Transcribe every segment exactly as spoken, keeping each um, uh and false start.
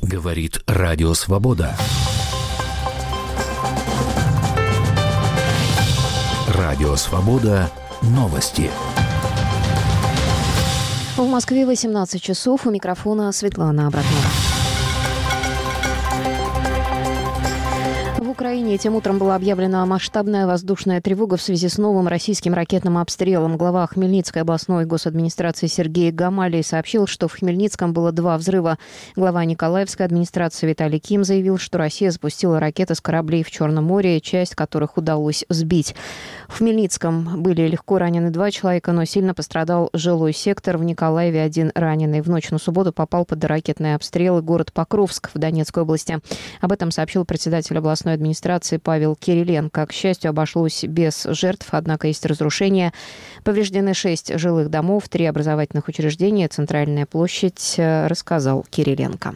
Говорит Радио Свобода. Радио Свобода. Новости. В Москве восемнадцать часов. У микрофона Светлана Абратнова. В Украине этим утром была объявлена масштабная воздушная тревога в связи с новым российским ракетным обстрелом. Глава Хмельницкой областной госадминистрации Сергей Гамалий сообщил, что в Хмельницком было два взрыва. Глава Николаевской администрации Виталий Ким заявил, что Россия запустила ракеты с кораблей в Черном море, часть которых удалось сбить. В Хмельницком были легко ранены два человека, но сильно пострадал жилой сектор. В Николаеве один раненый. В ночь на субботу попал под ракетные обстрелы город Покровск в Донецкой области. Об этом сообщил председатель областной администрации Павел Кириленко. К счастью, обошлось без жертв, однако есть разрушения. Повреждены шесть жилых домов, три образовательных учреждения, центральная площадь, рассказал Кириленко.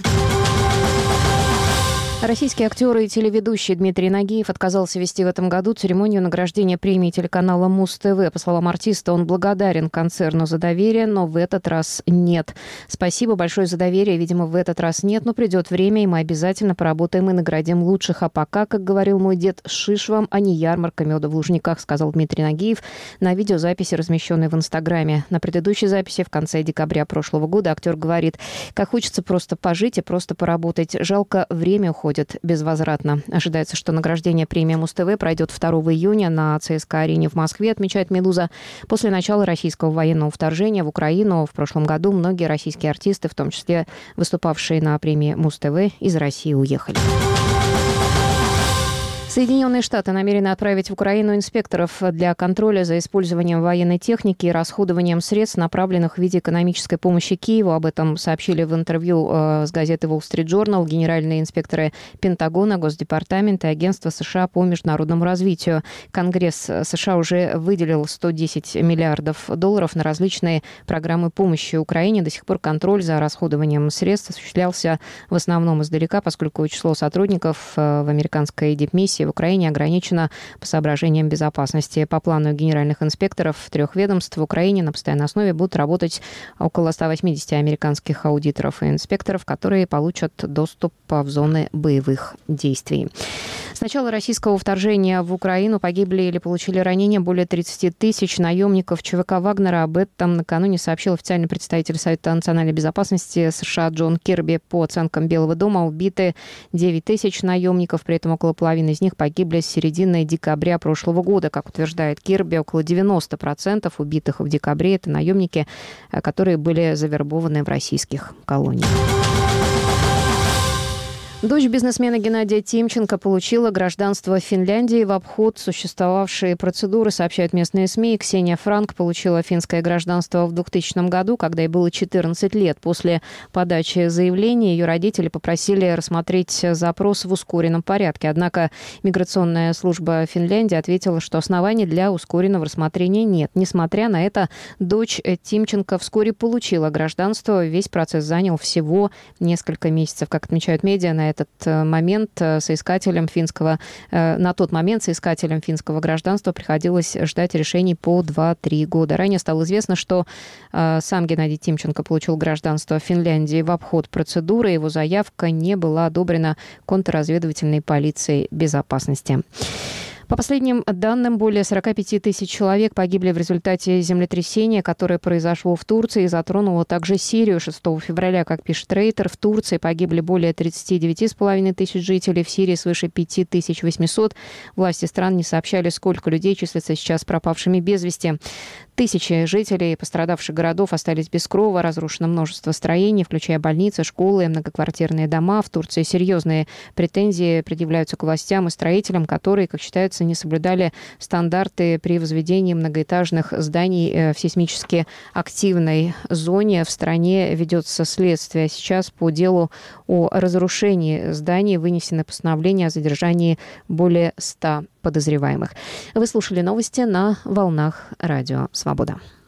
Российский актер и телеведущий Дмитрий Нагиев отказался вести в этом году церемонию награждения премии телеканала Муз-ТВ. По словам артиста, он благодарен концерну за доверие, но в этот раз нет. Спасибо большое за доверие, видимо, в этот раз нет, но придет время, и мы обязательно поработаем и наградим лучших. А пока, как говорил мой дед, шиш вам, а не ярмарка меда в Лужниках, сказал Дмитрий Нагиев на видеозаписи, размещенной в Инстаграме. На предыдущей записи в конце декабря прошлого года актер говорит: «Как хочется просто пожить и просто поработать. Жалко, время уходит безвозвратно». Ожидается, что награждение премии Муз-ТВ пройдет второго июня на ЦСКА-арене в Москве, отмечает «Медуза». После начала российского военного вторжения в Украину в прошлом году многие российские артисты, в том числе выступавшие на премии Муз-ТВ, из России уехали. Соединенные Штаты намерены отправить в Украину инспекторов для контроля за использованием военной техники и расходованием средств, направленных в виде экономической помощи Киеву. Об этом сообщили в интервью э, с газеты Wall Street Journal генеральные инспекторы Пентагона, Госдепартамента и Агентства США по международному развитию. Конгресс США уже выделил сто десять миллиардов долларов на различные программы помощи Украине. До сих пор контроль за расходованием средств осуществлялся в основном издалека, поскольку число сотрудников в американской дипмиссии в Украине ограничено по соображениям безопасности. По плану генеральных инспекторов трех ведомств в Украине на постоянной основе будут работать около ста восьмидесяти американских аудиторов и инспекторов, которые получат доступ в зоны боевых действий. С начала российского вторжения в Украину погибли или получили ранения более тридцати тысяч наемников ЧВК Вагнера. Об этом накануне сообщил официальный представитель Совета национальной безопасности США Джон Кирби. По оценкам Белого дома убиты девять тысяч наемников, при этом около половины из них погибли с середины декабря прошлого года. Как утверждает Кирби, около девяноста процентов убитых в декабре – это наемники, которые были завербованы в российских колониях. Дочь бизнесмена Геннадия Тимченко получила гражданство Финляндии в обход существовавшей процедуры, сообщают местные СМИ. Ксения Франк получила финское гражданство в двухтысячном году, когда ей было четырнадцать лет. После подачи заявления ее родители попросили рассмотреть запрос в ускоренном порядке. Однако миграционная служба Финляндии ответила, что оснований для ускоренного рассмотрения нет. Несмотря на это, дочь Тимченко вскоре получила гражданство. Весь процесс занял всего несколько месяцев. Как отмечают медиа, на этот момент соискателям финского, на тот момент соискателям финского гражданства приходилось ждать решений по два-три года. Ранее стало известно, что сам Геннадий Тимченко получил гражданство в Финляндии в обход процедуры. Его заявка не была одобрена контрразведывательной полицией безопасности. По последним данным, более сорока пяти тысяч человек погибли в результате землетрясения, которое произошло в Турции и затронуло также Сирию. шестого февраля, как пишет Рейтер, в Турции погибли более тридцати девяти с половиной тысяч жителей, в Сирии свыше пяти тысяч восьмисот. Власти стран не сообщали, сколько людей числятся сейчас пропавшими без вести. Тысячи жителей пострадавших городов остались без крова, разрушено множество строений, включая больницы, школы, многоквартирные дома. В Турции серьезные претензии предъявляются к властям и строителям, которые, как считается, не соблюдали стандарты при возведении многоэтажных зданий в сейсмически активной зоне. В стране ведется следствие сейчас по делу о разрушении зданий. Вынесено постановление о задержании более ста подозреваемых. Вы слушали новости на волнах Радио Свобода.